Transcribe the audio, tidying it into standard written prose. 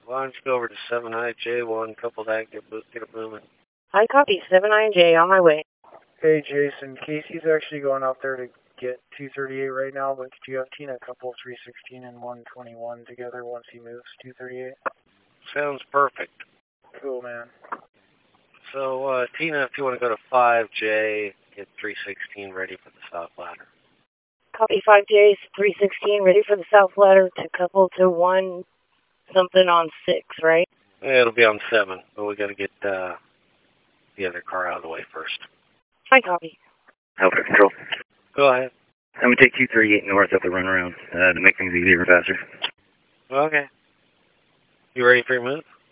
Why don't you go over to 7IJ1, couple that, get it moving. I copy 7IJ on my way. Hey, Jason. Casey's actually going out there to get 238 right now, but could you have Tina couple 316 and 121 together once he moves 238? Sounds perfect. Cool, man. So, Tina, if you want to go to 5J, get 316 ready for the south ladder. Copy 5J, 316, ready for the south ladder to couple to 1 something on 6, right? Yeah, it'll be on 7, but we got to get the other car out of the way first. I copy. Alpha Control. Go ahead. I'm going to take 238 north up the runaround to make things easier and faster. Okay. You ready for your move?